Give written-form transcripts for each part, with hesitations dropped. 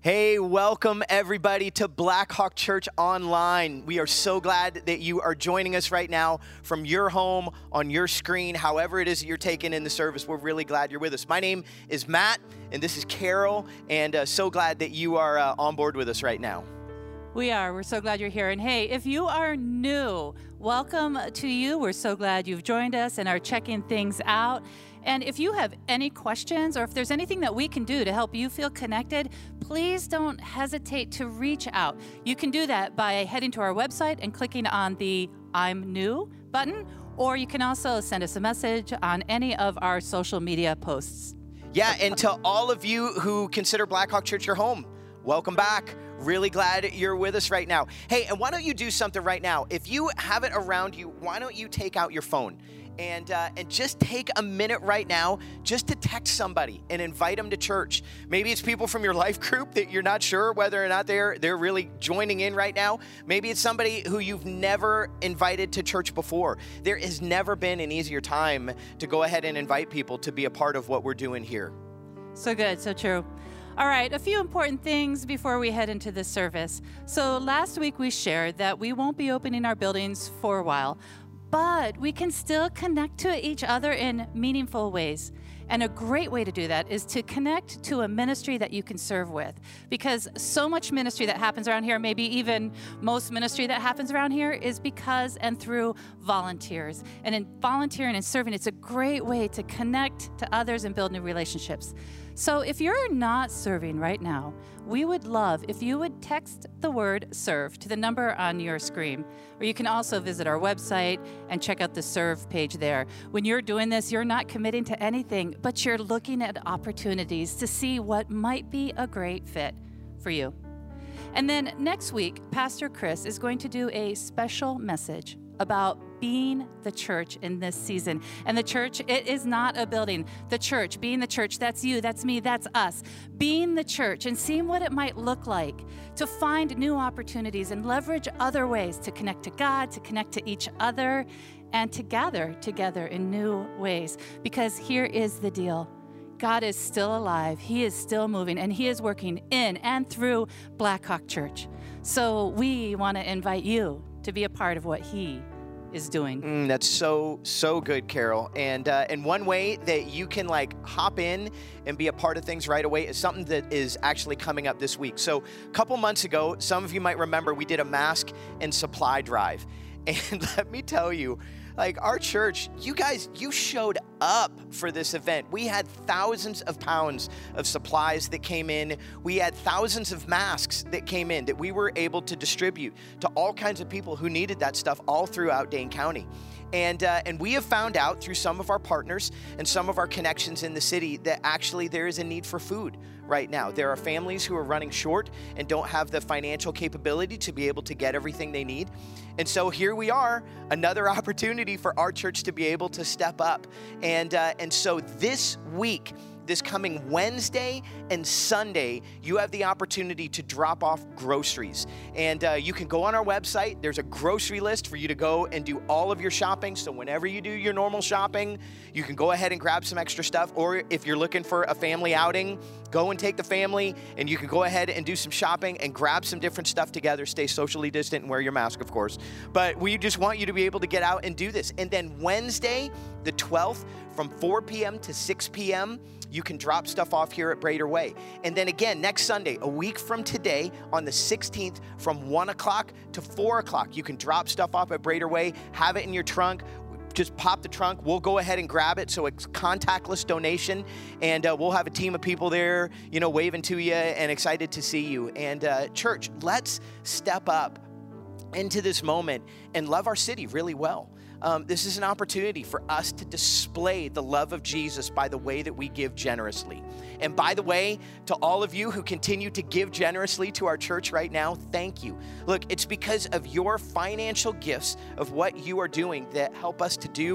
Hey, welcome everybody to Blackhawk Church Online. We are so glad that you are joining us right now from your home, on your screen, however it is that you're taking in the service. We're really glad you're with us. My name is Matt, and this is Carol, and so glad that you are on board with us right now. We are. We're so glad you're here. And hey, if you are new, welcome to you. We're so glad you've joined us and are checking things out. And if you have any questions or if there's anything that we can do to help you feel connected, please don't hesitate to reach out. You can do that by heading to our website and clicking on the I'm New button, or you can also send us a message on any of our social media posts. Yeah, and to all of you who consider Blackhawk Church your home, welcome back. Really glad you're with us right now. Hey, and why don't you do something right now? If you have it around you, why don't you take out your phone? And just take a minute right now just to text somebody and invite them to church. Maybe it's people from your life group that you're not sure whether or not they're really joining in right now. Maybe it's somebody who you've never invited to church before. There has never been an easier time to go ahead and invite people to be a part of what we're doing here. So good, so true. All right, a few important things before we head into this service. So last week we shared that we won't be opening our buildings for a while, but we can still connect to each other in meaningful ways. And a great way to do that is to connect to a ministry that you can serve with. Because so much ministry that happens around here, maybe even most ministry that happens around here, is because and through volunteers. And in volunteering and serving, it's a great way to connect to others and build new relationships. So if you're not serving right now, we would love if you would text the word serve to the number on your screen. Or you can also visit our website and check out the serve page there. When you're doing this, you're not committing to anything, but you're looking at opportunities to see what might be a great fit for you. And then next week, Pastor Chris is going to do a special message about being the church in this season. And the church, it is not a building. The church, being the church, that's you, that's me, that's us. Being the church and seeing what it might look like to find new opportunities and leverage other ways to connect to God, to connect to each other, and to gather together in new ways. Because here is the deal. God is still alive. He is still moving, and He is working in and through Blackhawk Church. So we want to invite you to be a part of what He is doing. That's so good, Carol. And one way that you can hop in and be a part of things right away is something that is actually coming up this week. So a couple months ago, some of you might remember we did a mask and supply drive. And let me tell you, our church, you guys, you showed up for this event. We had thousands of pounds of supplies that came in. We had thousands of masks that came in that we were able to distribute to all kinds of people who needed that stuff all throughout Dane County. And we have found out through some of our partners and some of our connections in the city that actually there is a need for food right now. There are families who are running short and don't have the financial capability to be able to get everything they need. And so here we are, another opportunity for our church to be able to step up. And so this week, this coming Wednesday and Sunday, you have the opportunity to drop off groceries. And you can go on our website. There's a grocery list for you to go and do all of your shopping. So whenever you do your normal shopping, you can go ahead and grab some extra stuff. Or if you're looking for a family outing, go and take the family, and you can go ahead and do some shopping and grab some different stuff together. Stay socially distant and wear your mask, of course. But we just want you to be able to get out and do this. And then Wednesday, the 12th, from 4 p.m. to 6 p.m., you can drop stuff off here at Brader Way. And then again, next Sunday, a week from today, on the 16th, from 1 o'clock to 4 o'clock, you can drop stuff off at Brader Way, have it in your trunk. Just pop the trunk. We'll go ahead and grab it. So it's contactless donation. And we'll have a team of people there, waving to you and excited to see you. And church, let's step up into this moment and love our city really well. This is an opportunity for us to display the love of Jesus by the way that we give generously. And by the way, to all of you who continue to give generously to our church right now, thank you. Look, it's because of your financial gifts of what you are doing that help us to do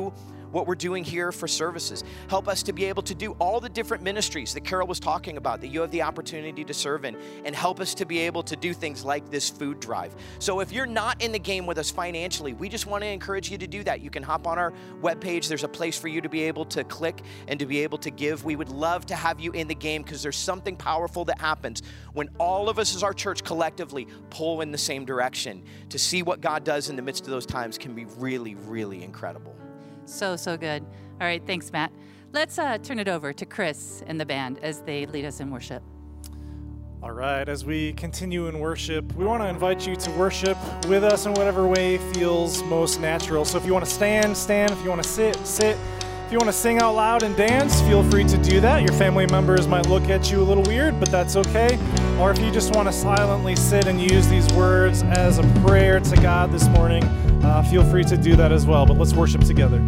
what we're doing here for services. Help us to be able to do all the different ministries that Carol was talking about, that you have the opportunity to serve in, and help us to be able to do things like this food drive. So if you're not in the game with us financially, we just want to encourage you to do that. You can hop on our webpage. There's a place for you to be able to click and to be able to give. We would love to have you in the game because there's something powerful that happens when all of us as our church collectively pull in the same direction. To see what God does in the midst of those times can be really, really incredible. So good. All right, thanks, Matt. Let's turn it over to Chris and the band as they lead us in worship. All right, as we continue in worship, we want to invite you to worship with us in whatever way feels most natural. So if you want to stand, stand. If you want to sit, sit. If you want to sing out loud and dance, feel free to do that. Your family members might look at you a little weird, but that's okay. Or if you just want to silently sit and use these words as a prayer to God this morning, feel free to do that as well. But let's worship together.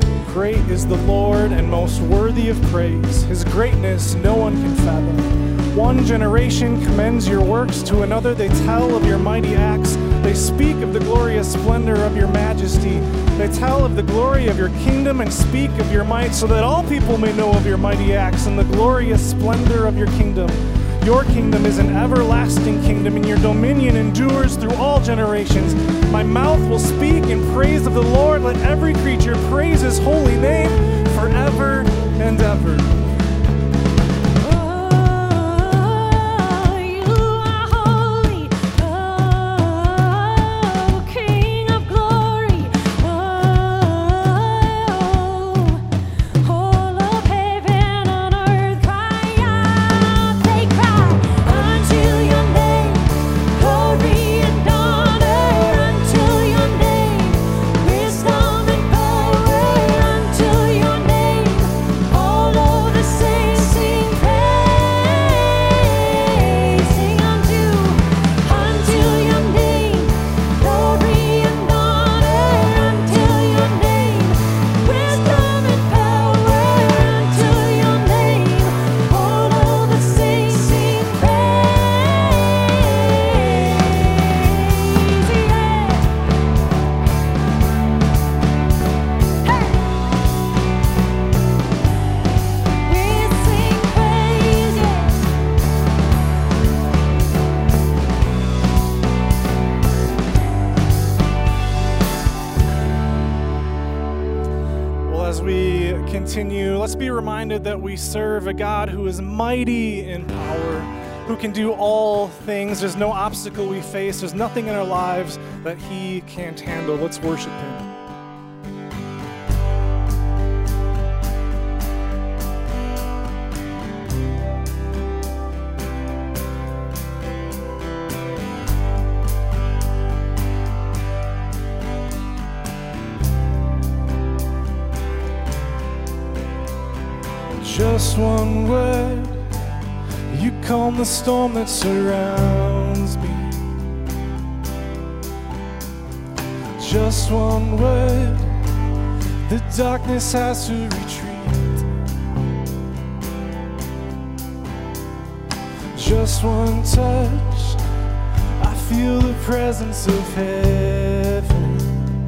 Great is the Lord and most worthy of praise. His greatness no one can fathom. One generation commends your works, to another they tell of your mighty acts. They speak of the glorious splendor of your majesty. They tell of the glory of your kingdom and speak of your might, so that all people may know of your mighty acts and the glorious splendor of your kingdom. Your kingdom is an everlasting kingdom, and your dominion endures through all generations. My mouth will speak in praise of the Lord. Let every creature praise his holy name forever and ever. Let's be reminded that we serve a God who is mighty in power, who can do all things. There's no obstacle we face. There's nothing in our lives that he can't handle. Let's worship him. Just one word, you calm the storm that surrounds me. Just one word, the darkness has to retreat. Just one touch, I feel the presence of heaven.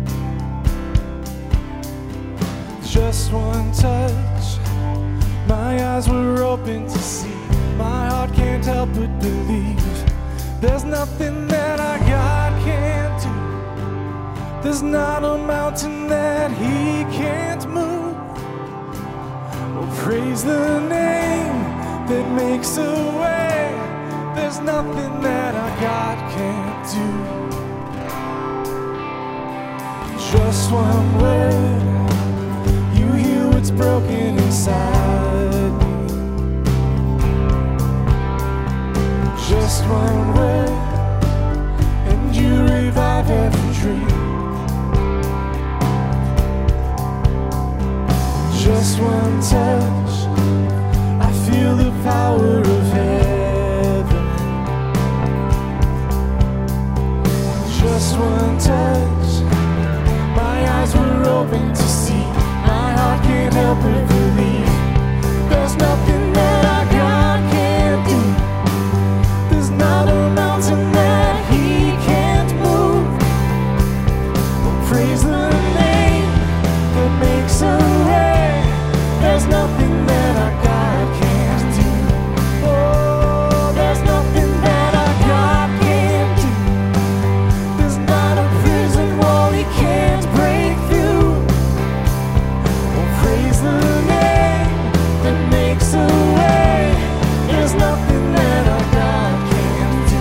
Just one touch, my eyes were open to see. My heart can't help but believe. There's nothing that our God can't do. There's not a mountain that he can't move. Oh, praise the name that makes a way. There's nothing that our God can't do. Just one word, you heal what's broken inside me. Just one word, and you revive every dream. Just one touch, I feel the power of heaven. Just one touch, my eyes were open to see. My heart can't help but believe. There's nothing that our God can't do. There's not a mountain that he can't move. Oh, praise the name that makes a way. There's nothing that our God can't do. Oh, there's nothing that our God can't do. There's not a prison wall he can't break through. Oh, praise the name that makes a way. There's nothing that our God can't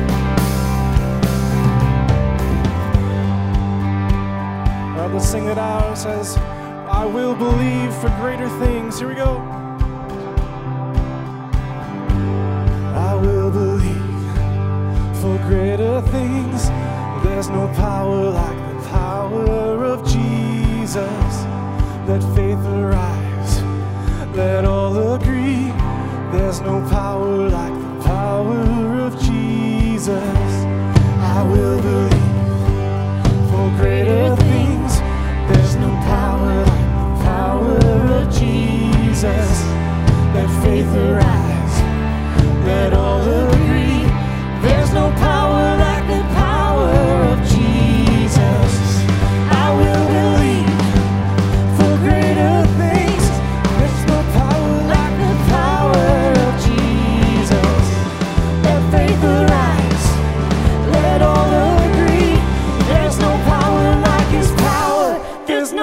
do. All right, let's sing it out. It says, I will believe for greater things. Here we go. I will believe for greater things. There's no power like the power of Jesus. Let faith arise. Let all agree. There's no power like the power of Jesus. I will believe for greater things. There's no power like the power of Jesus. Let faith arise. Let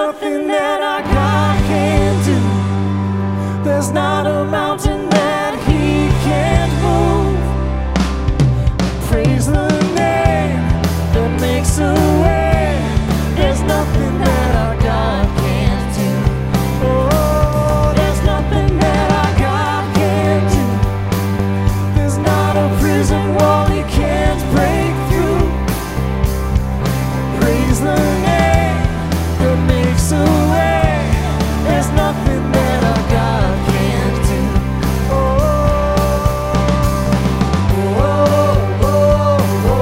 nothing that our God can't do. There's not a mountain that He can't move. Praise the name that makes a way. There's nothing that our God can't do. Oh, there's nothing that our God can't do. There's not a prison wall He can't break through. Praise the name that makes a way. There's nothing that our God can't do. Oh, oh, oh, oh,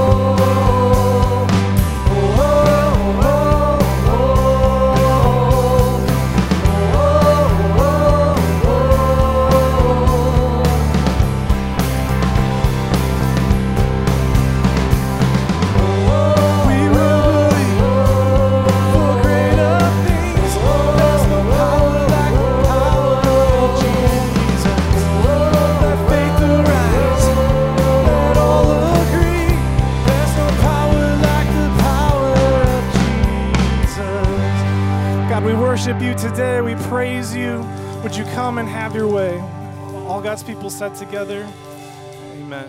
we will believe for greater things. There's no power like the power of Jesus. Let faith arise, let all agree. There's no power like the power of Jesus. God, we worship You today. We praise You. Would You come and have Your way? All God's people said together, amen.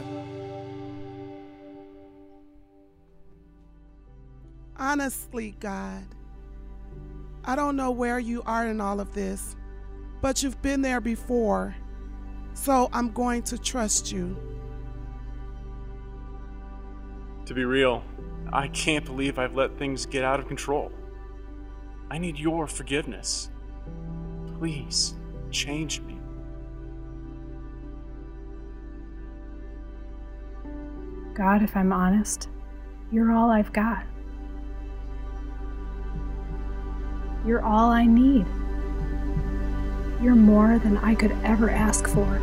Honestly, God, I don't know where You are in all of this, but You've been there before, so I'm going to trust You. To be real, I can't believe I've let things get out of control. I need Your forgiveness. Please, change me. God, if I'm honest, You're all I've got. You're all I need. You're more than I could ever ask for.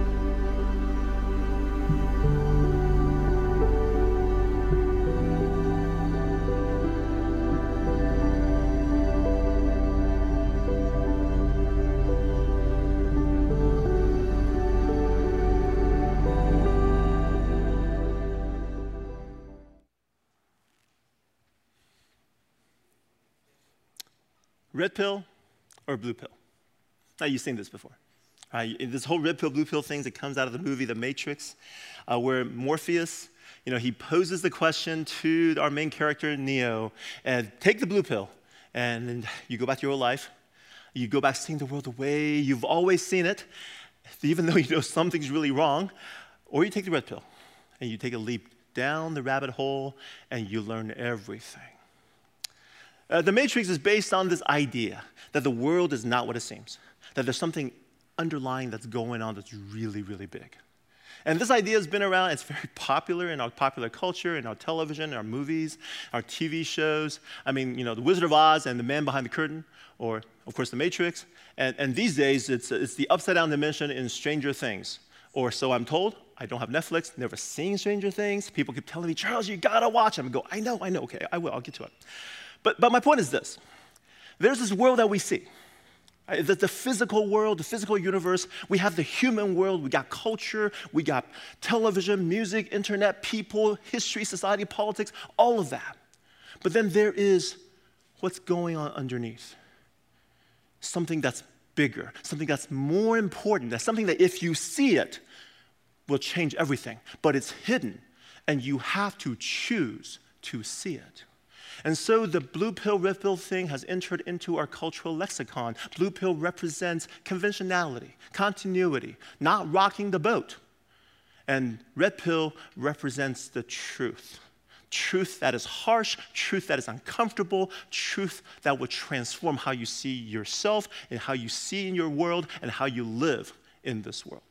Red pill or blue pill? Now, you've seen this before. This whole red pill, blue pill thing that comes out of the movie The Matrix, where Morpheus, he poses the question to our main character, Neo, and take the blue pill, and then you go back to your life. You go back seeing the world the way you've always seen it, even though you know something's really wrong, or you take the red pill, and you take a leap down the rabbit hole, and you learn everything. The Matrix is based on this idea that the world is not what it seems, that there's something underlying that's going on that's really, really big. And this idea has been around. It's very popular in our popular culture, in our television, in our movies, our TV shows. I mean, The Wizard of Oz and The Man Behind the Curtain, or, of course, The Matrix. And these days, it's the upside-down dimension in Stranger Things, or so I'm told. I don't have Netflix, never seen Stranger Things. People keep telling me, Charles, you gotta watch them. I go, I know, okay, I will, I'll get to it. But my point is this. There's this world that we see. The physical world, the physical universe. We have the human world. We got culture. We got television, music, internet, people, history, society, politics, all of that. But then there is what's going on underneath. Something that's bigger, something that's more important. That's something that if you see it, will change everything. But it's hidden, and you have to choose to see it. And so the blue pill, red pill thing has entered into our cultural lexicon. Blue pill represents conventionality, continuity, not rocking the boat. And red pill represents the truth. Truth that is harsh, truth that is uncomfortable, truth that will transform how you see yourself and how you see in your world and how you live in this world.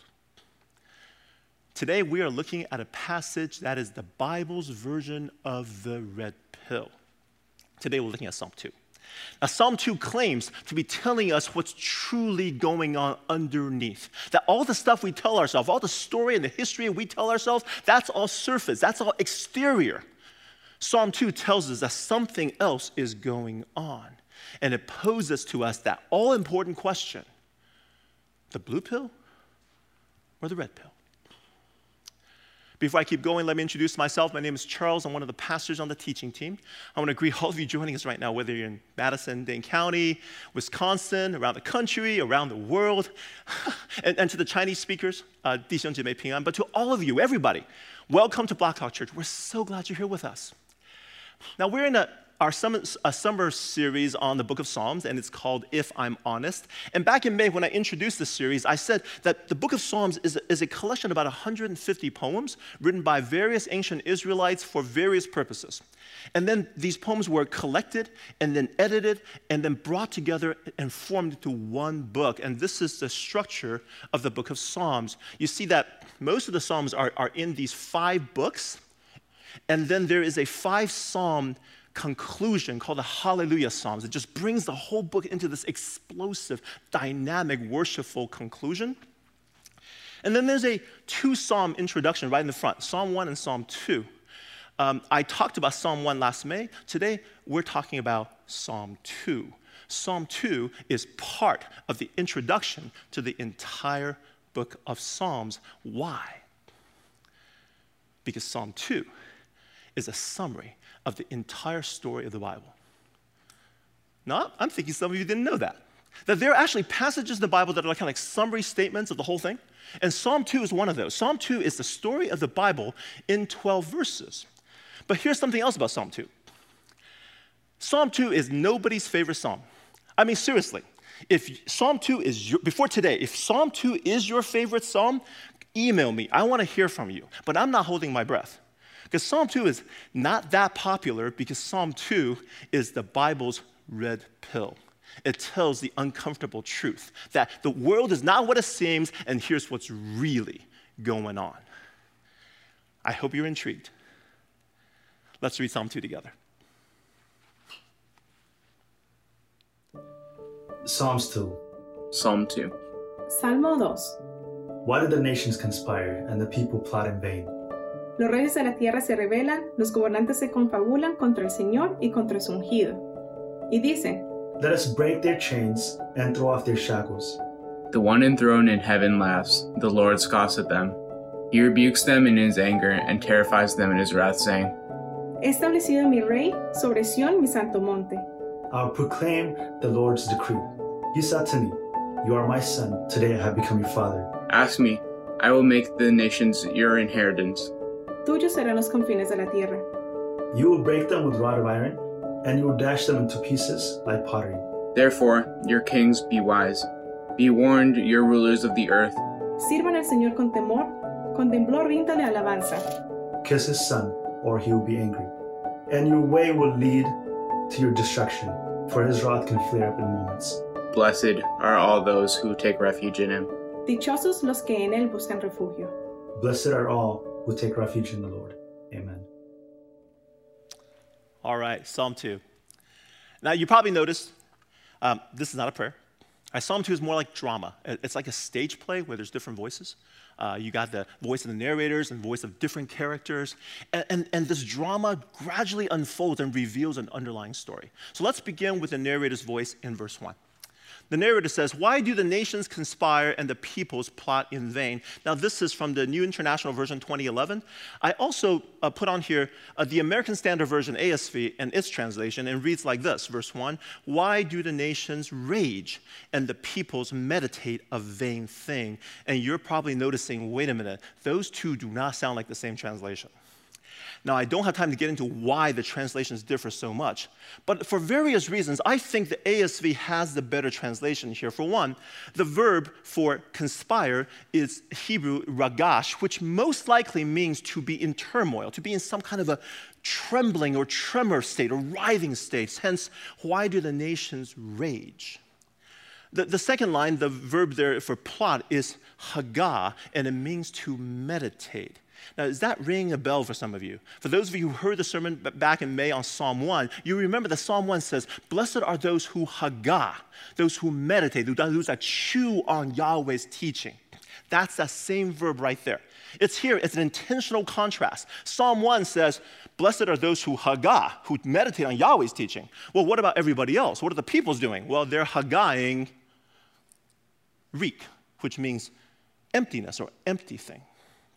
Today we are looking at a passage that is the Bible's version of the red pill. Today we're looking at Psalm 2. Now, Psalm 2 claims to be telling us what's truly going on underneath. That all the stuff we tell ourselves, all the story and the history we tell ourselves, that's all surface, that's all exterior. Psalm 2 tells us that something else is going on. And it poses to us that all-important question, the blue pill or the red pill? Before I keep going, let me introduce myself. My name is Charles. I'm one of the pastors on the teaching team. I want to greet all of you joining us right now, whether you're in Madison, Dane County, Wisconsin, around the country, around the world, and to the Chinese speakers, 弟兄姐妹平安, but to all of you, everybody, welcome to Blackhawk Church. We're so glad you're here with us. Now, we're in our summer series on the book of Psalms, and it's called If I'm Honest. And back in May, when I introduced this series, I said that the book of Psalms is a collection of about 150 poems written by various ancient Israelites for various purposes. And then these poems were collected and then edited and then brought together and formed into one book. And this is the structure of the book of Psalms. You see that most of the Psalms are in these 5 books, and then there is a 5-psalm conclusion called the Hallelujah Psalms. It just brings the whole book into this explosive, dynamic, worshipful conclusion. And then there's a 2-psalm introduction right in the front, Psalm 1 and Psalm 2. I talked about Psalm 1 last May. Today, we're talking about Psalm 2. Psalm 2 is part of the introduction to the entire book of Psalms. Why? Because Psalm 2 is a summary of the entire story of the Bible. Now, I'm thinking some of you didn't know that there are actually passages in the Bible that are kind of like summary statements of the whole thing. And Psalm 2 is one of those. Psalm 2 is the story of the Bible in 12 verses. But here's something else about Psalm 2. Psalm 2 is nobody's favorite psalm. I mean, seriously, if Psalm 2 is before today, if Psalm 2 is your favorite psalm, email me. I want to hear from you. But I'm not holding my breath. Because Psalm 2 is not that popular because Psalm 2 is the Bible's red pill. It tells the uncomfortable truth that the world is not what it seems, and here's what's really going on. I hope you're intrigued. Let's read Psalm 2 together. Psalms 2. Psalm 2. Salmo 2. Why do the nations conspire and the people plot in vain? Los reyes de la tierra se rebelan, los gobernantes se confabulan contra el Señor y contra su ungido. Y dicen, Let us break their chains and throw off their shackles. The one enthroned in heaven laughs, the Lord scoffs at them. He rebukes them in his anger and terrifies them in his wrath, saying, He establecido mi rey sobre Sión, mi santo monte. I will proclaim the Lord's decree. You said to me, You are my son, today I have become your father. Ask me, I will make the nations your inheritance. Tuyos serán los confines de la tierra. You will break them with rod of iron, and you will dash them into pieces like pottery. Therefore, your kings be wise. Be warned, your rulers of the earth. Sirvan al Señor con temor, con temblor ríndale alabanza. Kiss his son, or he will be angry. And your way will lead to your destruction, for his wrath can flare up in moments. Blessed are all those who take refuge in him. Dichosos los que en él buscan refugio. Blessed are all who take refuge in the Lord. Amen. All right, Psalm 2. Now, you probably noticed this is not a prayer. Psalm 2 is more like drama. It's like a stage play where there's different voices. You got the voice of the narrators and voice of different characters. And this drama gradually unfolds and reveals an underlying story. So let's begin with the narrator's voice in verse 1. The narrator says, Why do the nations conspire and the peoples plot in vain? Now, this is from the New International Version 2011. I also put on here the American Standard Version, ASV, and its translation, and reads like this, verse 1, Why do the nations rage and the peoples meditate a vain thing? And you're probably noticing, wait a minute, those two do not sound like the same translation. Now, I don't have time to get into why the translations differ so much, but for various reasons, I think the ASV has the better translation here. For one, the verb for conspire is Hebrew ragash, which most likely means to be in turmoil, to be in some kind of a trembling or tremor state or writhing state. Hence, why do the nations rage? The second line, the verb there for plot is hagah, and it means to meditate. Now, does that ring a bell for some of you? For those of you who heard the sermon back in May on Psalm 1, you remember that Psalm 1 says, Blessed are those who hagah, those who meditate, those that chew on Yahweh's teaching. That's that same verb right there. It's here, it's an intentional contrast. Psalm 1 says, Blessed are those who hagah, who meditate on Yahweh's teaching. Well, what about everybody else? What are the peoples doing? Well, they're hagahing reek, which means emptiness or empty thing.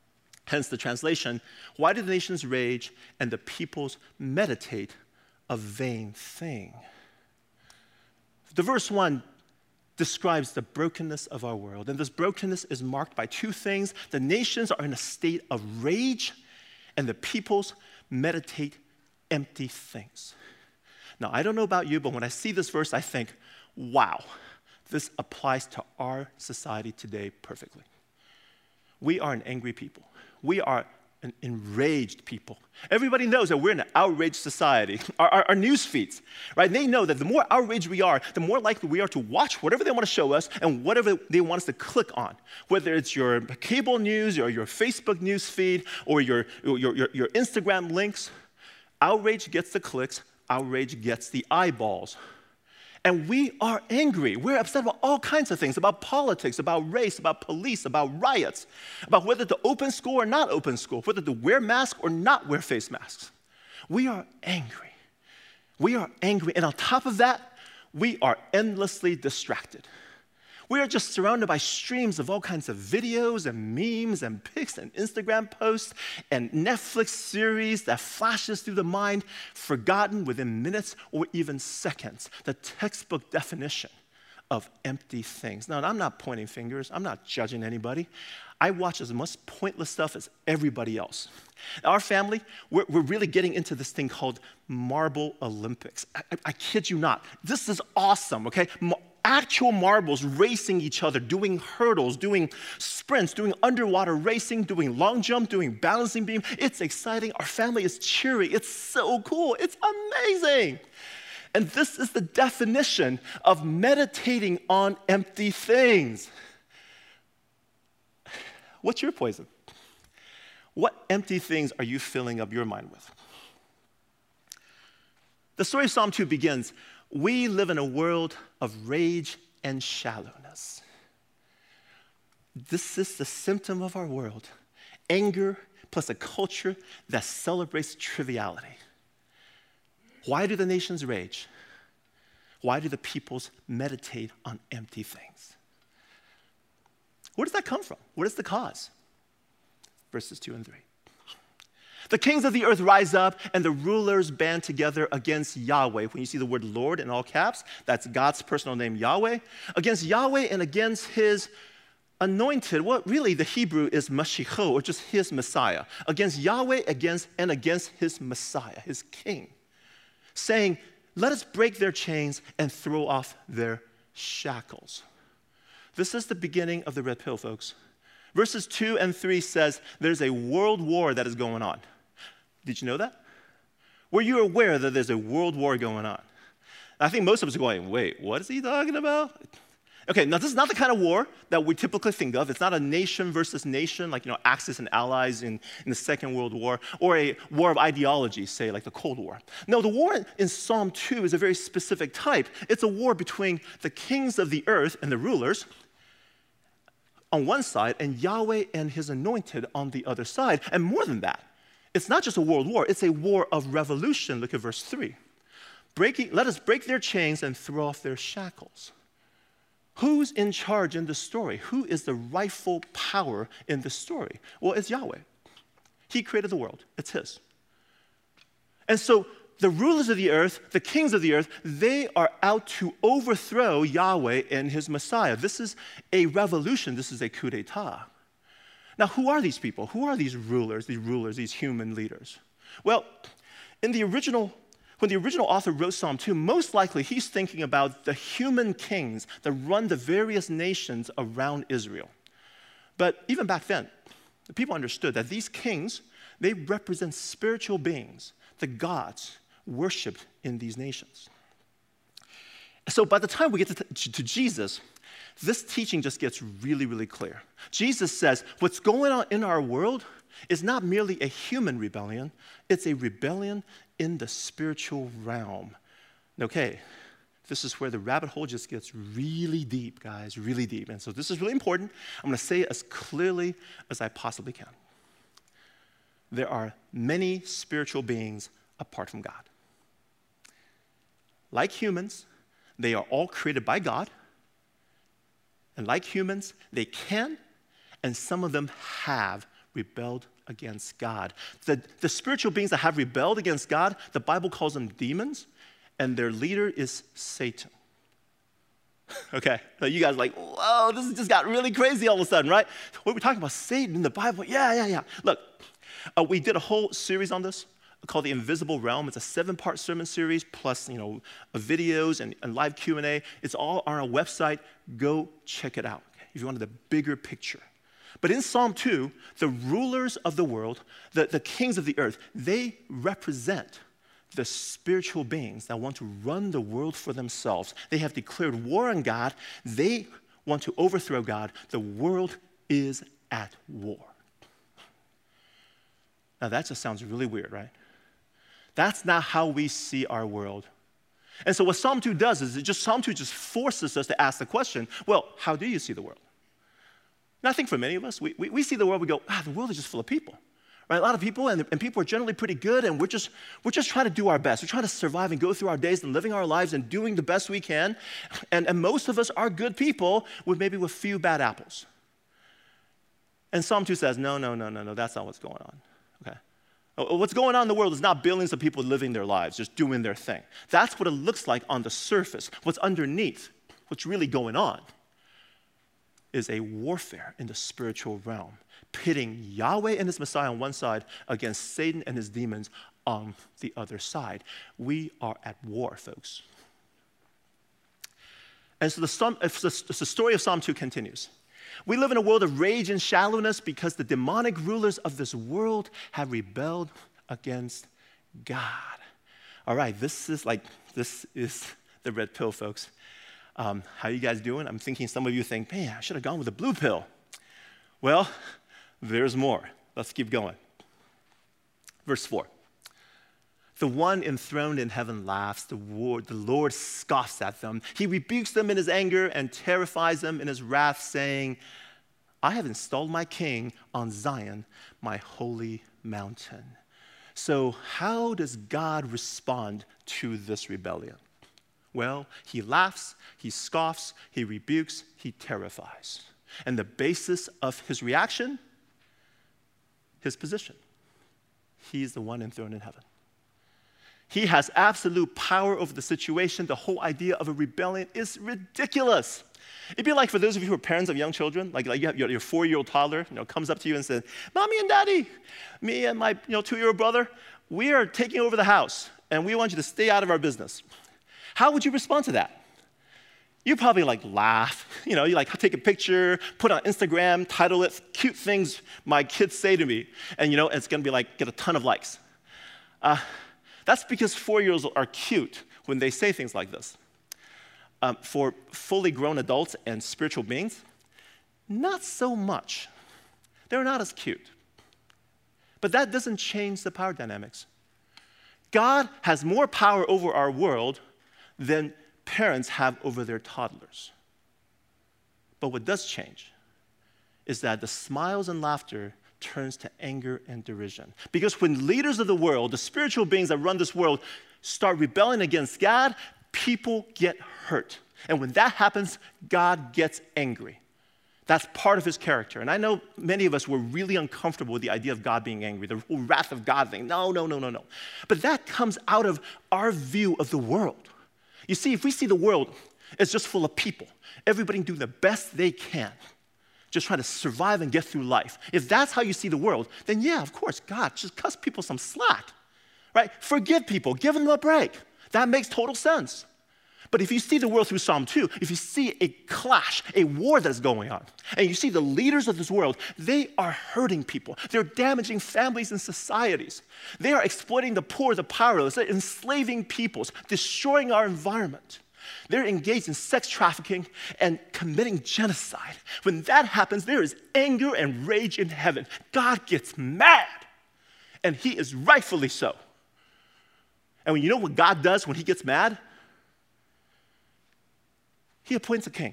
Hence the translation, why do the nations rage and the peoples meditate a vain thing? The verse 1 describes the brokenness of our world. And this brokenness is marked by two things. The nations are in a state of rage, and the peoples meditate empty things. Now, I don't know about you, but when I see this verse, I think, wow, this applies to our society today perfectly. We are an angry people. We are an enraged people. Everybody knows that we're in an outraged society. Our news feeds, right? They know that the more outraged we are, the more likely we are to watch whatever they want to show us and whatever they want us to click on. Whether it's your cable news or your Facebook news feed or your Instagram links, outrage gets the clicks, outrage gets the eyeballs. And we are angry. We're upset about all kinds of things, about politics, about race, about police, about riots, about whether to open school or not open school, whether to wear masks or not wear face masks. We are angry. We are angry. And on top of that, we are endlessly distracted. We are just surrounded by streams of all kinds of videos and memes and pics and Instagram posts and Netflix series that flashes through the mind, forgotten within minutes or even seconds. The textbook definition of empty things. Now, I'm not pointing fingers. I'm not judging anybody. I watch as much pointless stuff as everybody else. Our family, we're really getting into this thing called Marble Olympics. I kid you not. This is awesome, okay? Actual marbles racing each other, doing hurdles, doing sprints, doing underwater racing, doing long jump, doing balancing beam. It's exciting. Our family is cheery. It's so cool. It's amazing. And this is the definition of meditating on empty things. What's your poison? What empty things are you filling up your mind with? The story of Psalm 2 begins, we live in a world of rage and shallowness. This is the symptom of our world. Anger plus a culture that celebrates triviality. Why do the nations rage? Why do the peoples meditate on empty things? Where does that come from? What is the cause? Verses 2 and 3. The kings of the earth rise up, and the rulers band together against Yahweh. When you see the word Lord in all caps, that's God's personal name, Yahweh. Against Yahweh and against his anointed, what really the Hebrew is Mashiach, or just his Messiah. Against Yahweh, against his Messiah, his king. Saying, let us break their chains and throw off their shackles. This is the beginning of the red pill, folks. Verses 2 and 3 says there's a world war that is going on. Did you know that? Were you aware that there's a world war going on? I think most of us are going, wait, what is he talking about? Okay, now this is not the kind of war that we typically think of. It's not a nation versus nation, like, Axis and allies in the Second World War, or a war of ideology, say, like the Cold War. No, the war in Psalm 2 is a very specific type. It's a war between the kings of the earth and the rulers on one side, and Yahweh and his anointed on the other side. And more than that, it's not just a world war, it's a war of revolution. Look at verse 3. Let us break their chains and throw off their shackles. Who's in charge in the story? Who is the rightful power in the story? Well, it's Yahweh. He created the world. It's his. And so the rulers of the earth, the kings of the earth, they are out to overthrow Yahweh and his Messiah. This is a revolution. This is a coup d'etat. Now, who are these people? Who are these rulers, these human leaders? Well, when the original author wrote Psalm 2, most likely he's thinking about the human kings that run the various nations around Israel. But even back then, the people understood that these kings, they represent spiritual beings, the gods worshipped in these nations. So by the time we get to Jesus, this teaching just gets really, really clear. Jesus says, what's going on in our world is not merely a human rebellion, it's a rebellion in the spiritual realm. Okay, this is where the rabbit hole just gets really deep, guys, really deep. And so this is really important. I'm going to say it as clearly as I possibly can. There are many spiritual beings apart from God. Like humans, they are all created by God. And like humans, they can, and some of them have rebelled against God. The spiritual beings that have rebelled against God, the Bible calls them demons, and their leader is Satan. Okay, so you guys are like, whoa, this just got really crazy all of a sudden, right? What are we talking about? Satan in the Bible? Yeah. Look, we did a whole series on this called The Invisible Realm. It's a 7-part sermon series plus, videos and live Q&A. It's all on our website. Go check it out if you wanted the bigger picture. But in Psalm 2, the rulers of the world, the kings of the earth, they represent the spiritual beings that want to run the world for themselves. They have declared war on God. They want to overthrow God. The world is at war. Now that just sounds really weird, right? That's not how we see our world. And so what Psalm 2 does is Psalm 2 just forces us to ask the question, well, how do you see the world? And I think for many of us, we see the world, we go, the world is just full of people. Right? A lot of people, and people are generally pretty good, and we're just trying to do our best. We're trying to survive and go through our days and living our lives and doing the best we can. And most of us are good people with few bad apples. And Psalm 2 says, no, that's not what's going on. Okay? What's going on in the world is not billions of people living their lives, just doing their thing. That's what it looks like on the surface. What's underneath, what's really going on, is a warfare in the spiritual realm, pitting Yahweh and his Messiah on one side against Satan and his demons on the other side. We are at war, folks. And so the story of Psalm 2 continues. We live in a world of rage and shallowness because the demonic rulers of this world have rebelled against God. All right, this is the red pill, folks. How you guys doing? I'm thinking some of you think, man, I should have gone with the blue pill. Well, there's more. Let's keep going. Verse 4. The one enthroned in heaven laughs. The Lord scoffs at them. He rebukes them in his anger and terrifies them in his wrath, saying, I have installed my king on Zion, my holy mountain. So how does God respond to this rebellion? Well, he laughs, he scoffs, he rebukes, he terrifies. And the basis of his reaction, his position. He's the one enthroned in heaven. He has absolute power over the situation. The whole idea of a rebellion is ridiculous. It'd be like for those of you who are parents of young children, like you have your 4-year-old toddler, comes up to you and says, Mommy and Daddy, me and my 2-year-old brother, we are taking over the house, and we want you to stay out of our business. How would you respond to that? You probably laugh, you take a picture, put it on Instagram, title it, cute things my kids say to me, and it's gonna be get a ton of likes. That's because 4-year-olds are cute when they say things like this. For fully grown adults and spiritual beings, not so much. They're not as cute. But that doesn't change the power dynamics. God has more power over our world than parents have over their toddlers. But what does change is that the smiles and laughter turns to anger and derision. Because when leaders of the world, the spiritual beings that run this world, start rebelling against God, people get hurt. And when that happens, God gets angry. That's part of his character. And I know many of us were really uncomfortable with the idea of God being angry, the whole wrath of God thing. No. But that comes out of our view of the world. You see, if we see the world as just full of people, everybody doing the best they can, just trying to survive and get through life. If that's how you see the world, then yeah, of course, God, just cut people some slack, right? Forgive people, give them a break. That makes total sense. But if you see the world through Psalm 2, if you see a clash, a war that's going on, and you see the leaders of this world, they are hurting people. They're damaging families and societies. They are exploiting the poor, the powerless. They're enslaving peoples, destroying our environment. They're engaged in sex trafficking and committing genocide. When that happens, there is anger and rage in heaven. God gets mad, and he is rightfully so. And when you know what God does when he gets mad? He appoints a king.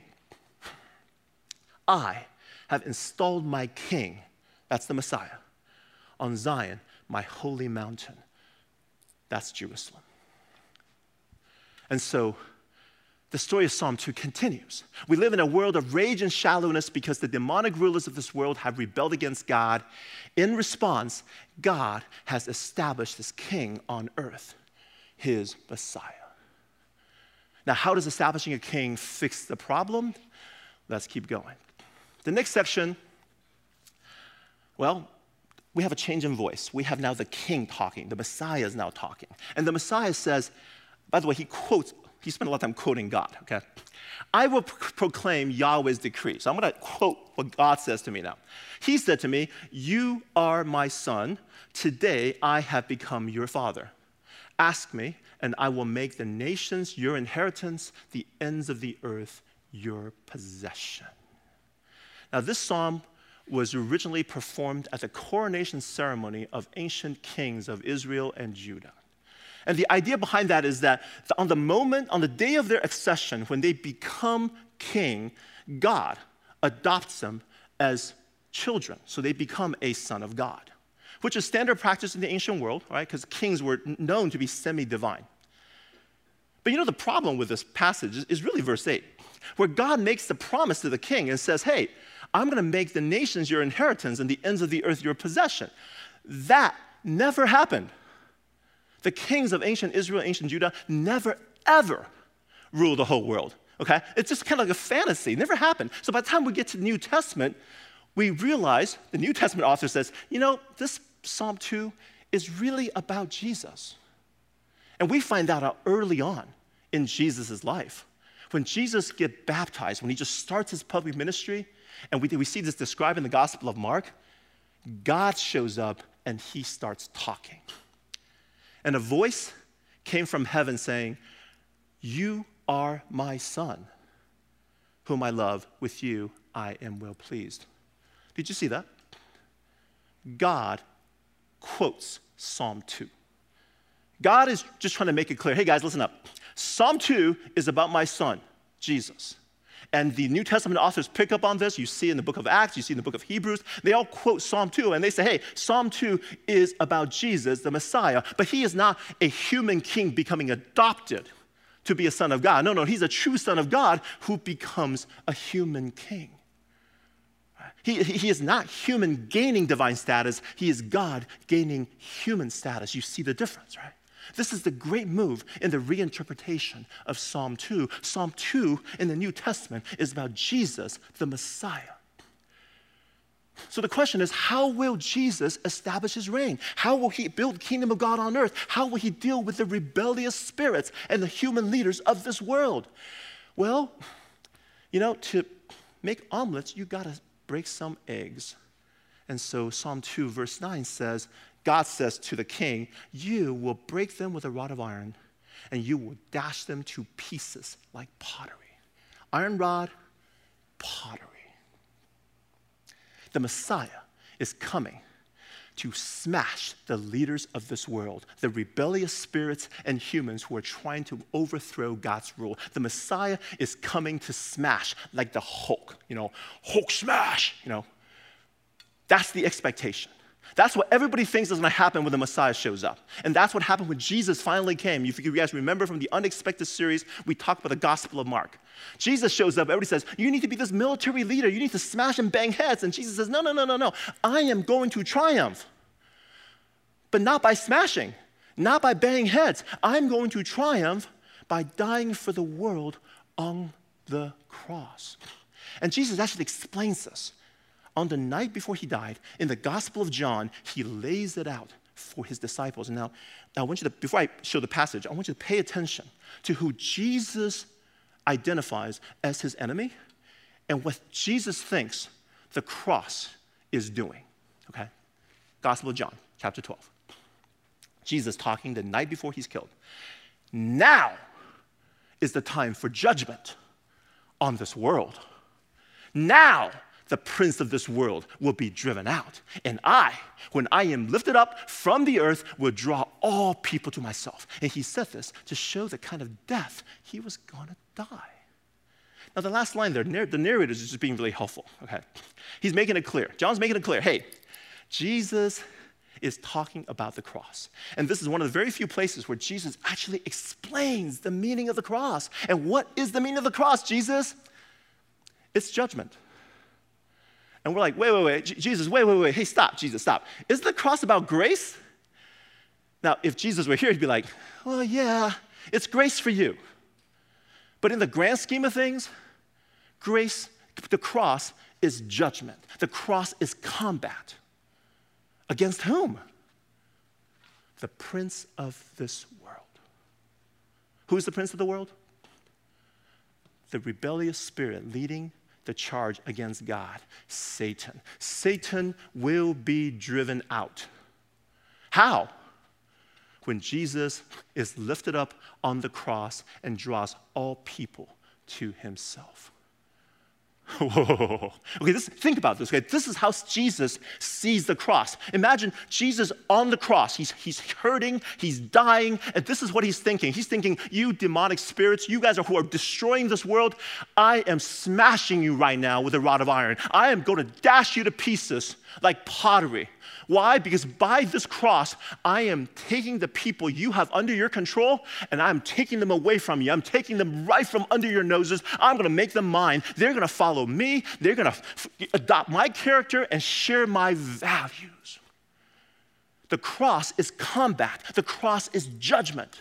I have installed my king, that's the Messiah, on Zion, my holy mountain. That's Jerusalem. And so the story of Psalm 2 continues. We live in a world of rage and shallowness because the demonic rulers of this world have rebelled against God. In response, God has established this king on earth, his Messiah. Now, how does establishing a king fix the problem? Let's keep going. The next section, well, we have a change in voice. We have now the king talking. The Messiah is now talking. And the Messiah says, by the way, he spent a lot of time quoting God, okay? I will proclaim Yahweh's decree. So I'm going to quote what God says to me now. He said to me, you are my son. Today I have become your father. Ask me, and I will make the nations your inheritance, the ends of the earth your possession. Now, this psalm was originally performed at the coronation ceremony of ancient kings of Israel and Judah. And the idea behind that is that on the day of their accession, when they become king, God adopts them as children. So they become a son of God, which is standard practice in the ancient world, right? Because kings were known to be semi-divine. But you know, the problem with this passage is really verse 8, where God makes the promise to the king and says, hey, I'm going to make the nations your inheritance and the ends of the earth your possession. That never happened. The kings of ancient Israel, ancient Judah, never, ever ruled the whole world, okay? It's just kind of like a fantasy. It never happened. So by the time we get to the New Testament, we realize, the New Testament author says, you know, this Psalm 2 is really about Jesus. And we find that out early on in Jesus' life. When Jesus gets baptized, when he just starts his public ministry, and we see this described in the Gospel of Mark, God shows up and he starts talking. And a voice came from heaven saying, you are my son, whom I love. With you I am well pleased. Did you see that? God quotes Psalm 2. God is just trying to make it clear. Hey guys, listen up. Psalm 2 is about my son, Jesus. And the New Testament authors pick up on this. You see in the book of Acts, you see in the book of Hebrews. They all quote Psalm 2, and they say, hey, Psalm 2 is about Jesus, the Messiah, but he is not a human king becoming adopted to be a son of God. No, he's a true son of God who becomes a human king. He is not human gaining divine status. He is God gaining human status. You see the difference, right? This is the great move in the reinterpretation of Psalm 2. Psalm 2 in the New Testament is about Jesus, the Messiah. So the question is, how will Jesus establish his reign? How will he build the kingdom of God on earth? How will he deal with the rebellious spirits and the human leaders of this world? Well, you know, to make omelets, you got to break some eggs. And so Psalm 2 verse 9 says, God says to the king, you will break them with a rod of iron, and you will dash them to pieces like pottery. Iron rod, pottery. The Messiah is coming to smash the leaders of this world, the rebellious spirits and humans who are trying to overthrow God's rule. The Messiah is coming to smash like the Hulk, Hulk smash, That's the expectation. That's what everybody thinks is going to happen when the Messiah shows up. And that's what happened when Jesus finally came. If you guys remember from the Unexpected series, we talked about the Gospel of Mark. Jesus shows up, everybody says, you need to be this military leader. You need to smash and bang heads. And Jesus says, no. I am going to triumph. But not by smashing, not by banging heads. I'm going to triumph by dying for the world on the cross. And Jesus actually explains this. On the night before he died, in the Gospel of John, he lays it out for his disciples. And now I want you to, before I show the passage, I want you to pay attention to who Jesus identifies as his enemy and what Jesus thinks the cross is doing. Okay? Gospel of John, chapter 12. Jesus talking the night before he's killed. Now is the time for judgment on this world. Now the prince of this world will be driven out. And I, when I am lifted up from the earth, will draw all people to myself. And he said this to show the kind of death he was going to die. Now, the last line there, the narrator is just being really helpful, okay? He's making it clear. John's making it clear. Hey, Jesus is talking about the cross. And this is one of the very few places where Jesus actually explains the meaning of the cross. And what is the meaning of the cross, Jesus? It's judgment. And we're like, wait, Jesus, wait. Hey, stop, Jesus, stop. Isn't the cross about grace? Now, if Jesus were here, he'd be like, well, yeah, it's grace for you. But in the grand scheme of things, grace, the cross is judgment. The cross is combat. Against whom? The prince of this world. Who is the prince of the world? The rebellious spirit leading the charge against God, Satan. Satan will be driven out. How? When Jesus is lifted up on the cross and draws all people to himself. Whoa. Okay, think about this. Okay, this is how Jesus sees the cross. Imagine Jesus on the cross. He's hurting, he's dying, and this is what he's thinking. He's thinking, you demonic spirits, you guys who are destroying this world, I am smashing you right now with a rod of iron. I am going to dash you to pieces like pottery. Why? Because by this cross, I am taking the people you have under your control and I'm taking them away from you. I'm taking them right from under your noses. I'm going to make them mine. They're going to follow me. They're going to adopt my character and share my values. The cross is combat. The cross is judgment.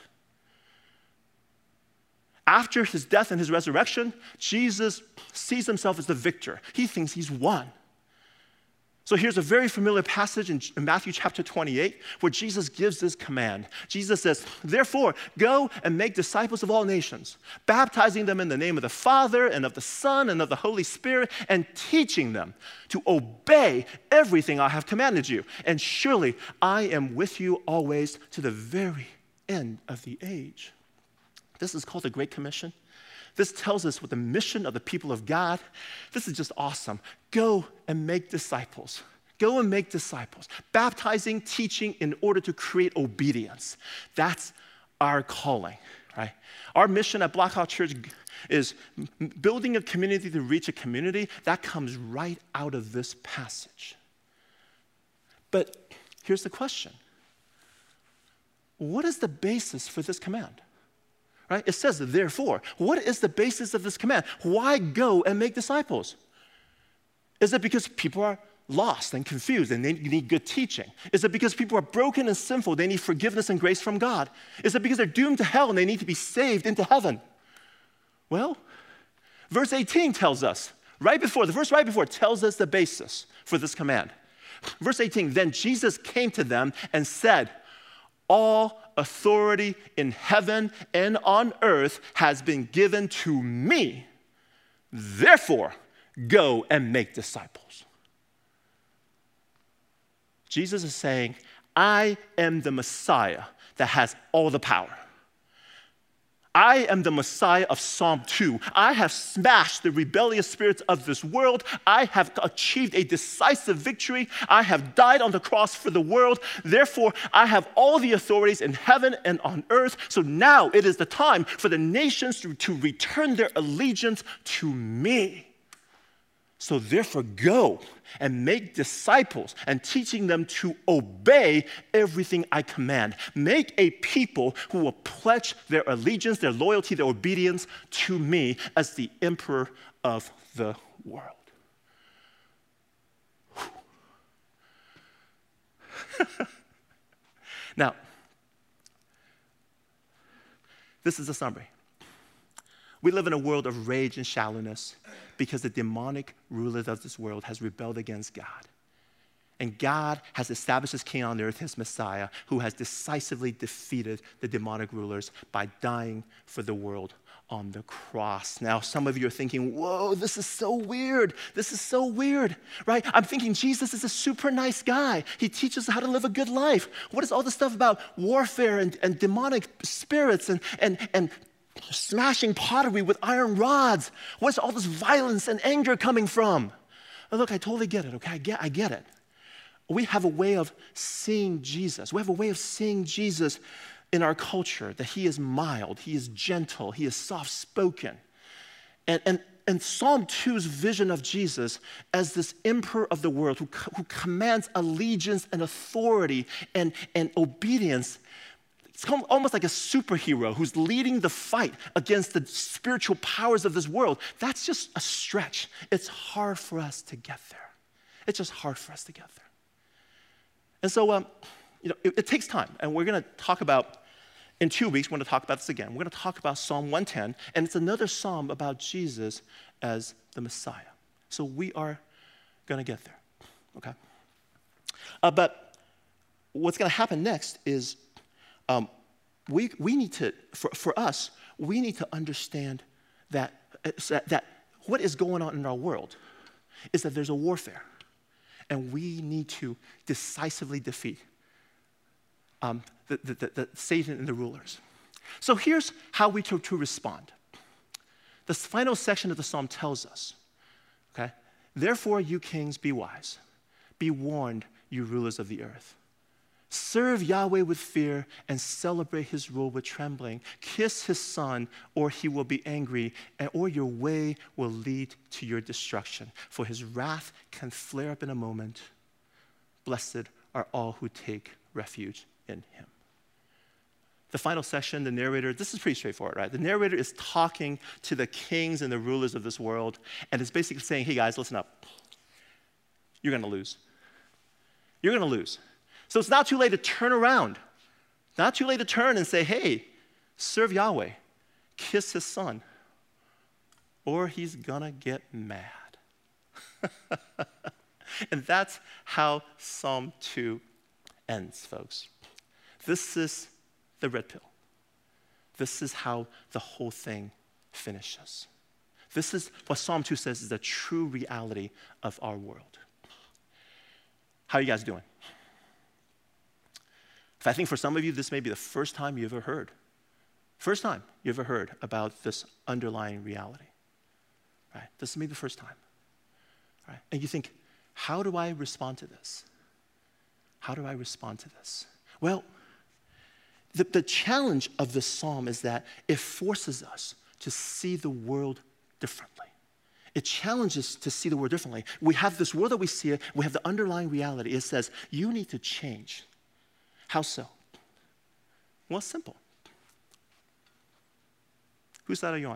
After his death and his resurrection, Jesus sees himself as the victor. He thinks he's won. So here's a very familiar passage in Matthew chapter 28 where Jesus gives this command. Jesus says, therefore, go and make disciples of all nations, baptizing them in the name of the Father and of the Son and of the Holy Spirit, and teaching them to obey everything I have commanded you. And surely I am with you always to the very end of the age. This is called the Great Commission. This tells us what the mission of the people of God. This is just awesome. Go and make disciples. Go and make disciples. Baptizing, teaching in order to create obedience. That's our calling, right? Our mission at Blackhawk Church is building a community to reach a community. That comes right out of this passage. But here's the question. What is the basis for this command? Right? It says, therefore. What is the basis of this command? Why go and make disciples? Is it because people are lost and confused and they need good teaching? Is it because people are broken and sinful, they need forgiveness and grace from God? Is it because they're doomed to hell and they need to be saved into heaven? Well, verse 18 tells us, the verse right before tells us the basis for this command. Verse 18, then Jesus came to them and said, all authority in heaven and on earth has been given to me. Therefore, go and make disciples. Jesus is saying, I am the Messiah that has all the power. I am the Messiah of Psalm 2. I have smashed the rebellious spirits of this world. I have achieved a decisive victory. I have died on the cross for the world. Therefore, I have all the authorities in heaven and on earth. So now it is the time for the nations to return their allegiance to me. So therefore, go and make disciples and teaching them to obey everything I command. Make a people who will pledge their allegiance, their loyalty, their obedience to me as the emperor of the world. Now, this is a summary. We live in a world of rage and shallowness because the demonic ruler of this world has rebelled against God. And God has established his king on earth, his Messiah, who has decisively defeated the demonic rulers by dying for the world on the cross. Now, some of you are thinking, whoa, this is so weird. This is so weird, right? I'm thinking Jesus is a super nice guy. He teaches us how to live a good life. What is all this stuff about warfare and demonic spirits and smashing pottery with iron rods? Where's all this violence and anger coming from? Oh, look, I totally get it, okay? I get it. We have a way of seeing Jesus. We have a way of seeing Jesus in our culture, that he is mild, he is gentle, he is soft-spoken. And and Psalm 2's vision of Jesus as this emperor of the world who commands allegiance and authority and obedience. It's almost like a superhero who's leading the fight against the spiritual powers of this world. That's just a stretch. It's hard for us to get there. It's just hard for us to get there. And so, it takes time. And we're going to talk about, in 2 weeks, we're going to talk about this again. We're going to talk about Psalm 110. And it's another psalm about Jesus as the Messiah. So we are going to get there, okay? But what's going to happen next is we need to, for us, we need to understand that what is going on in our world is that there's a warfare, and we need to decisively defeat the Satan and the rulers. So here's how we to respond. The final section of the psalm tells us, okay, therefore you kings be wise, be warned you rulers of the earth. Serve Yahweh with fear and celebrate his rule with trembling. Kiss his son, or he will be angry, or your way will lead to your destruction. For his wrath can flare up in a moment. Blessed are all who take refuge in him. The final section, the narrator, this is pretty straightforward, right? The narrator is talking to the kings and the rulers of this world, and is basically saying, hey guys, listen up. You're going to lose. You're going to lose. So it's not too late to turn around. Not too late to turn and say, hey, serve Yahweh. Kiss his son. Or he's gonna get mad. And that's how Psalm 2 ends, folks. This is the red pill. This is how the whole thing finishes. This is what Psalm 2 says is the true reality of our world. How are you guys doing? I think for some of you, this may be the first time you ever heard about this underlying reality, right? This may be the first time, right? And you think, how do I respond to this? How do I respond to this? Well, the challenge of this psalm is that it forces us to see the world differently. It challenges to see the world differently. We have this world that we see it, we have the underlying reality. It says, you need to change. How so? Well, it's simple. Whose side are you on?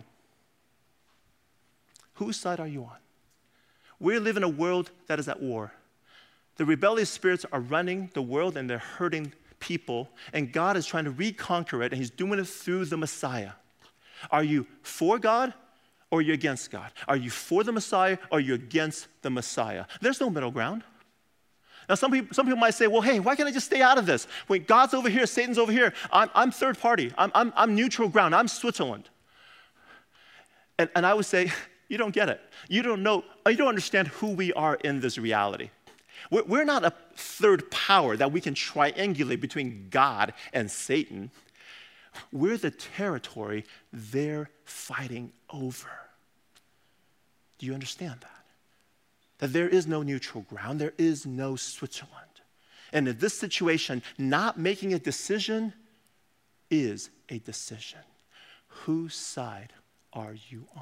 Whose side are you on? We live in a world that is at war. The rebellious spirits are running the world and they're hurting people, and God is trying to reconquer it, and he's doing it through the Messiah. Are you for God or are you against God? Are you for the Messiah or are you against the Messiah? There's no middle ground. Now, some people might say, well, hey, why can't I just stay out of this? When God's over here, Satan's over here. I'm third party. I'm neutral ground. I'm Switzerland. And I would say, you don't get it. You don't know. You don't understand who we are in this reality. We're not a third power that we can triangulate between God and Satan. We're the territory they're fighting over. Do you understand that? That there is no neutral ground, there is no Switzerland. And in this situation, not making a decision is a decision. Whose side are you on?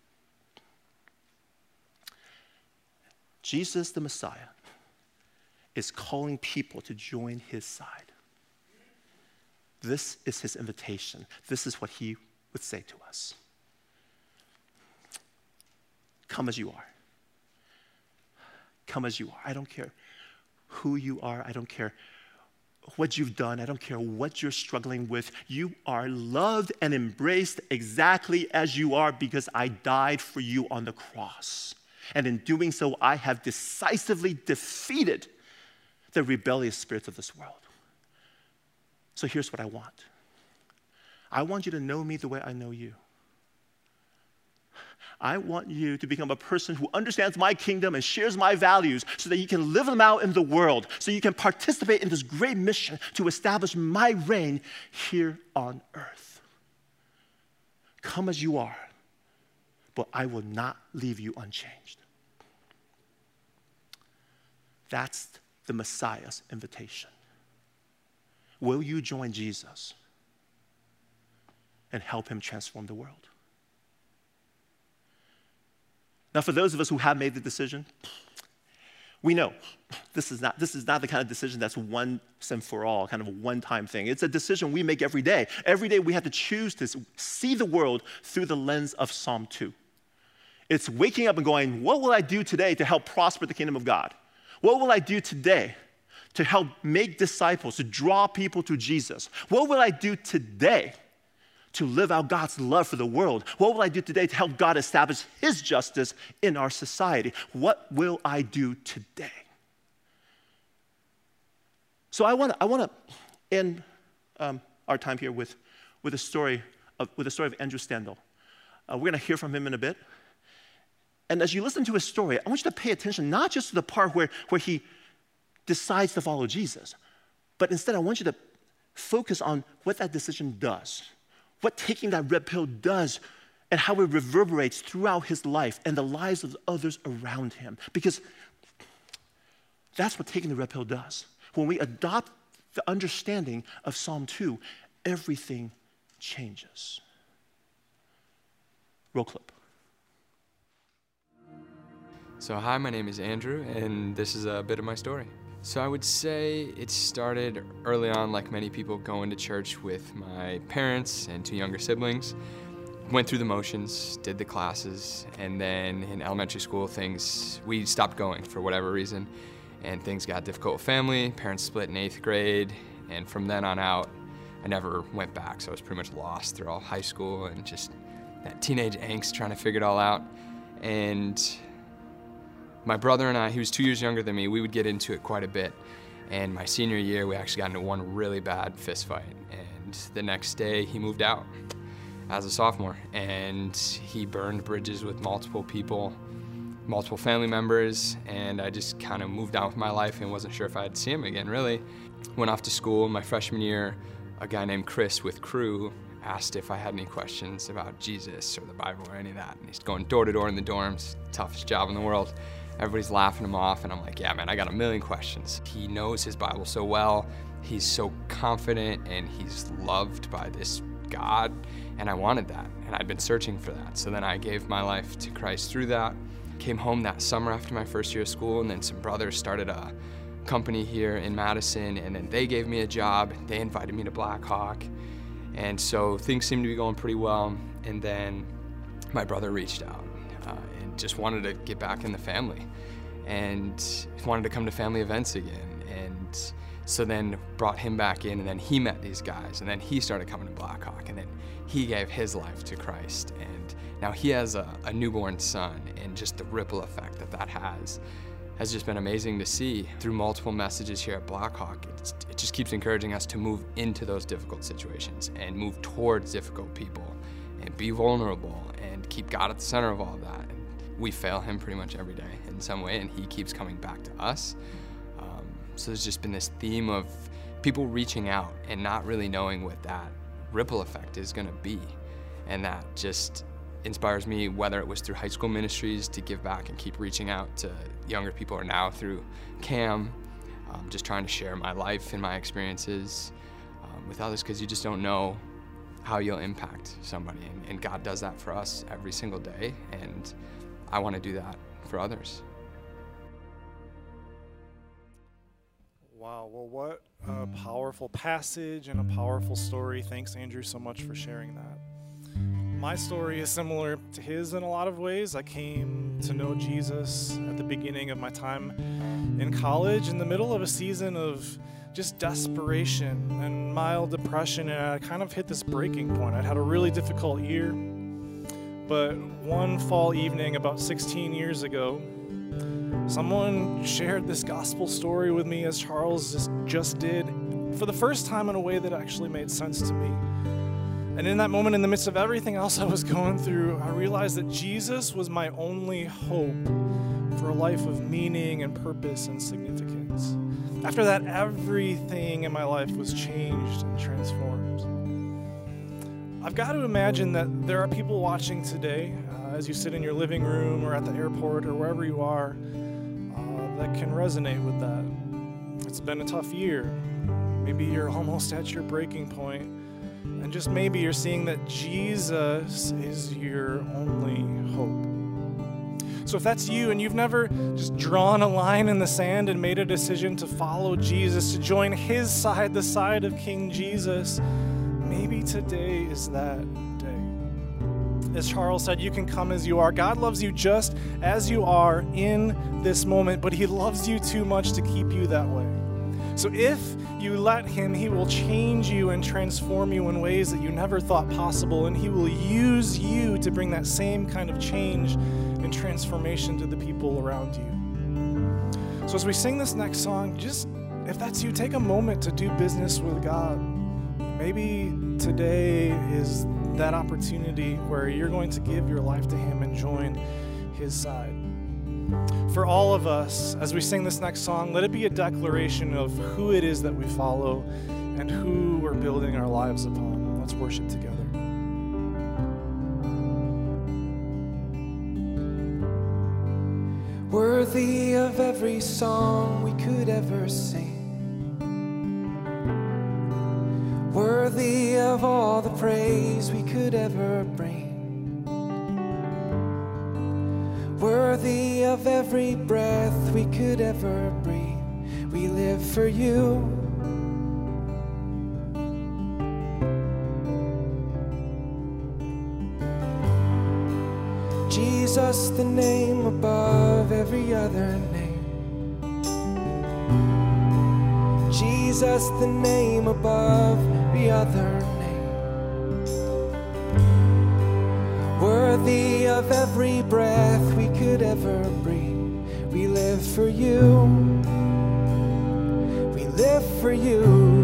Jesus, the Messiah, is calling people to join his side. This is his invitation. This is what he would say to us. Come as you are. Come as you are. I don't care who you are. I don't care what you've done. I don't care what you're struggling with. You are loved and embraced exactly as you are because I died for you on the cross. And in doing so, I have decisively defeated the rebellious spirits of this world. So here's what I want. I want you to know me the way I know you. I want you to become a person who understands my kingdom and shares my values so that you can live them out in the world, so you can participate in this great mission to establish my reign here on earth. Come as you are, but I will not leave you unchanged. That's the Messiah's invitation. Will you join Jesus and help him transform the world? Now, for those of us who have made the decision, we know this is not the kind of decision that's once and for all, kind of a one-time thing. It's a decision we make every day. Every day we have to choose to see the world through the lens of Psalm 2. It's waking up and going, what will I do today to help prosper the kingdom of God? What will I do today to help make disciples, to draw people to Jesus? What will I do today to live out God's love for the world? What will I do today to help God establish his justice in our society? What will I do today? So I want to end our time here with a story of Andrew Standell. We're going to hear from him in a bit. And as you listen to his story, I want you to pay attention not just to the part where he decides to follow Jesus, but instead I want you to focus on what that decision does, what taking that red pill does, and how it reverberates throughout his life and the lives of others around him. Because that's what taking the red pill does. When we adopt the understanding of Psalm 2, everything changes. Roll clip. So hi, my name is Andrew, and this is a bit of my story. So I would say it started early on, like many people, going to church with my parents and 2 younger siblings. Went through the motions, did the classes, and then in elementary school we stopped going for whatever reason, and things got difficult with family. Parents split in 8th grade, and from then on out, I never went back, so I was pretty much lost through all high school and just that teenage angst trying to figure it all out. And my brother and I, he was 2 years younger than me, we would get into it quite a bit. And my senior year, we actually got into one really bad fist fight. And the next day, he moved out as a sophomore. And he burned bridges with multiple people, multiple family members. And I just kind of moved on with my life and wasn't sure if I'd see him again, really. Went off to school. My freshman year, a guy named Chris with Crew asked if I had any questions about Jesus or the Bible or any of that. And he's going door to door in the dorms, toughest job in the world. Everybody's laughing him off, and I'm like, yeah, man, I got a million questions. He knows his Bible so well. He's so confident, and he's loved by this God, and I wanted that, and I'd been searching for that. So then I gave my life to Christ through that. Came home that summer after my first year of school, and then some brothers started a company here in Madison, and then they gave me a job. They invited me to Blackhawk, and so things seemed to be going pretty well. And then my brother reached out and just wanted to get back in the family, and wanted to come to family events again. And so then brought him back in, and then he met these guys, and then he started coming to Blackhawk, and then he gave his life to Christ. And now he has a newborn son, and just the ripple effect that has just been amazing to see through multiple messages here at Blackhawk. It just keeps encouraging us to move into those difficult situations and move towards difficult people and be vulnerable and keep God at the center of all of that. And we fail him pretty much every day in some way, and he keeps coming back to us. So there's just been this theme of people reaching out and not really knowing what that ripple effect is gonna be. And that just inspires me, whether it was through high school ministries to give back and keep reaching out to younger people, or now through CAM, just trying to share my life and my experiences with others, because you just don't know how you'll impact somebody. And God does that for us every single day, and I want to do that for others. Wow, well, what a powerful passage and a powerful story. Thanks, Andrew, so much for sharing that. My story is similar to his in a lot of ways. I came to know Jesus at the beginning of my time in college, in the middle of a season of just desperation and mild depression, and I kind of hit this breaking point. I'd had a really difficult year, but one fall evening about 16 years ago, someone shared this gospel story with me, as Charles just did, for the first time in a way that actually made sense to me. And in that moment, in the midst of everything else I was going through, I realized that Jesus was my only hope for a life of meaning and purpose and significance. After that, everything in my life was changed and transformed. I've got to imagine that there are people watching today, as you sit in your living room or at the airport or wherever you are, that can resonate with that. It's been a tough year. Maybe you're almost at your breaking point, and just maybe you're seeing that Jesus is your only hope. So if that's you and you've never just drawn a line in the sand and made a decision to follow Jesus, to join his side, the side of King Jesus, maybe today is that day. As Charles said, you can come as you are. God loves you just as you are in this moment, but he loves you too much to keep you that way. So if you let him, he will change you and transform you in ways that you never thought possible, and he will use you to bring that same kind of change and transformation to the people around you. So as we sing this next song, just, if that's you, take a moment to do business with God. Maybe today is that opportunity where you're going to give your life to him and join his side. For all of us, as we sing this next song, let it be a declaration of who it is that we follow and who we're building our lives upon. Let's worship together. Worthy of every song we could ever sing, worthy of all the praise we could ever bring, worthy of every breath we could ever breathe. We live for you. Jesus, the name above every other name. Jesus, the name above every other name. Worthy of every breath we could ever breathe. We live for you. We live for you.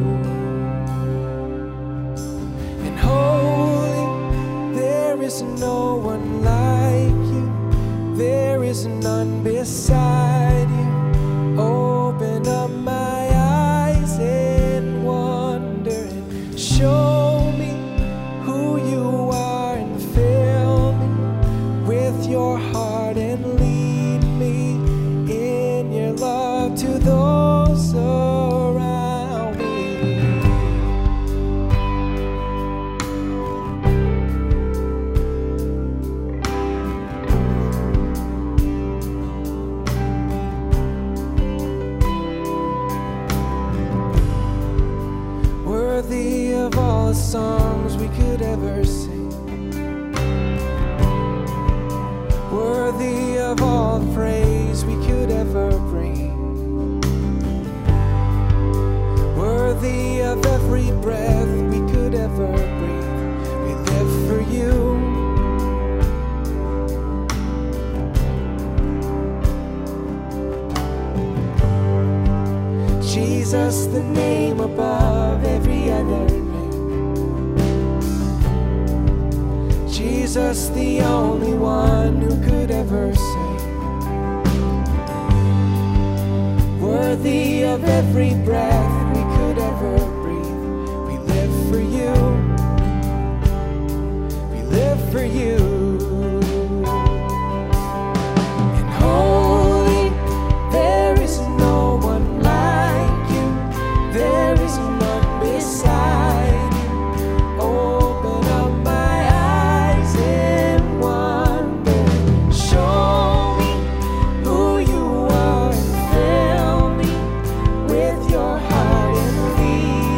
And holy, there is no one like you. There is none beside you. Open up my eyes in wonder and show me who you are, and fill me with your heart and lead me in your love to those around me. Worthy of all the songs we could ever sing, worthy of all the praise we could ever bring, worthy of every breath we could ever breathe. We live for you. Jesus, the name above every other name. Jesus, the only one who could ever save. Worthy of every breath we could ever breathe. We live for you. We live for you. And holy, there is no one like you. There is none beside you. Open up my eyes in wonder. Show me who you are, and fill me with your heart and lead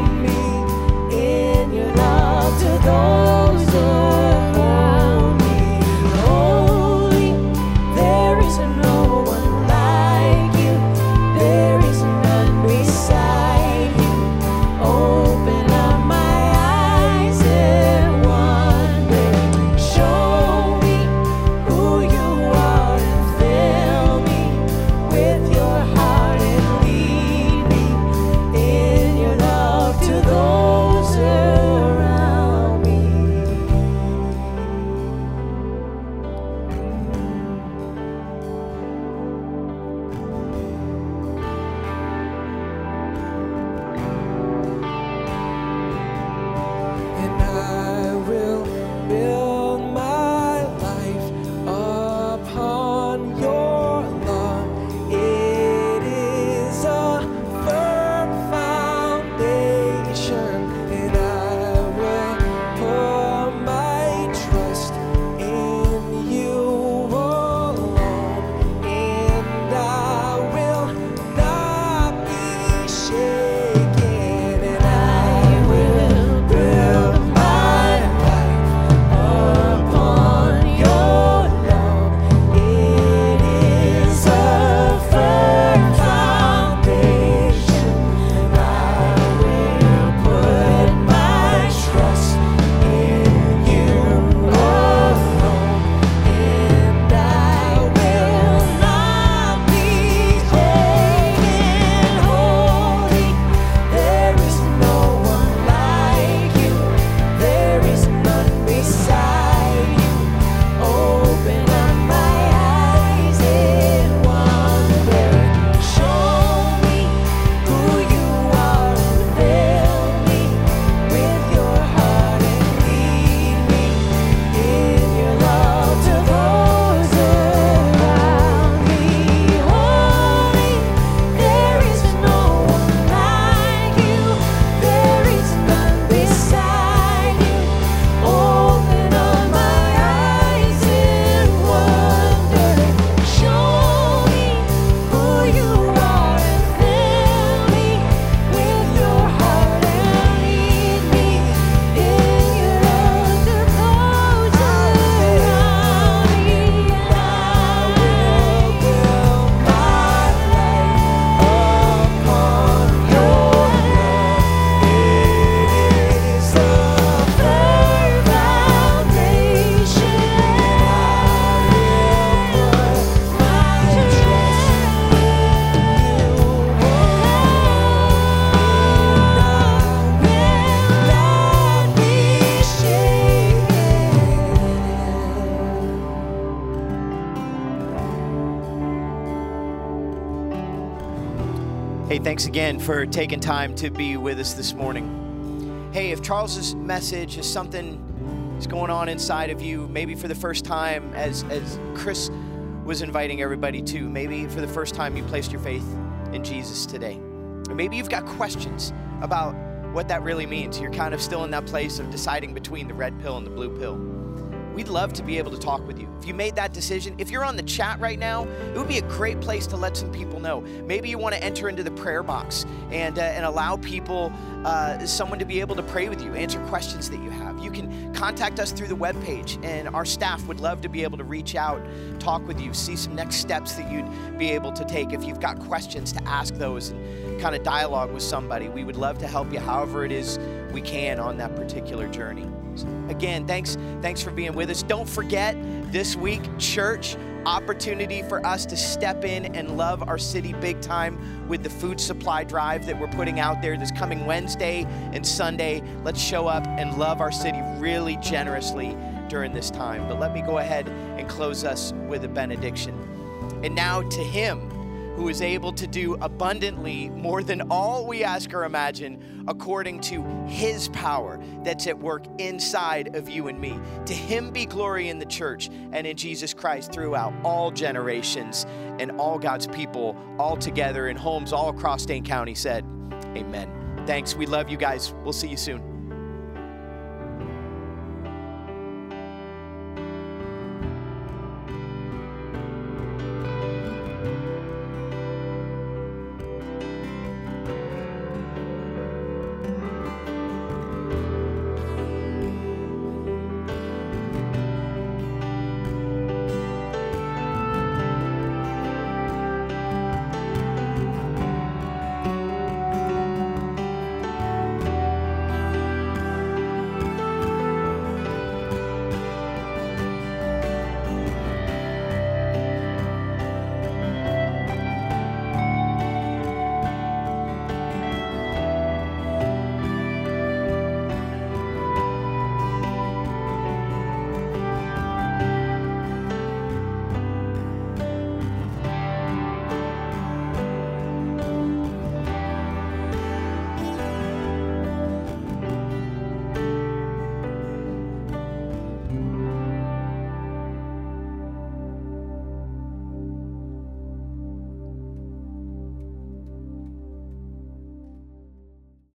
Hey, thanks again for taking time to be with us this morning. Hey, if Charles's message is something that's going on inside of you, maybe for the first time, as Chris was inviting everybody to, maybe for the first time you placed your faith in Jesus today. Or maybe you've got questions about what that really means. You're kind of still in that place of deciding between the red pill and the blue pill. We'd love to be able to talk with you. If you made that decision, if you're on the chat right now, it would be a great place to let some people know. Maybe you want to enter into the prayer box and allow people, someone to be able to pray with you, answer questions that you have. You can contact us through the webpage, and our staff would love to be able to reach out, talk with you, see some next steps that you'd be able to take. If you've got questions, to ask those and kind of dialogue with somebody, we would love to help you however it is we can on that particular journey. Again, thanks for being with us. Don't forget, this week, church, opportunity for us to step in and love our city big time with the food supply drive that we're putting out there this coming Wednesday and Sunday. Let's show up and love our city really generously during this time. But let me go ahead and close us with a benediction. And now to him who is able to do abundantly more than all we ask or imagine, according to his power that's at work inside of you and me. To him be glory in the church and in Jesus Christ throughout all generations, and all God's people all together in homes all across Dane County said, amen. Thanks. We love you guys. We'll see you soon.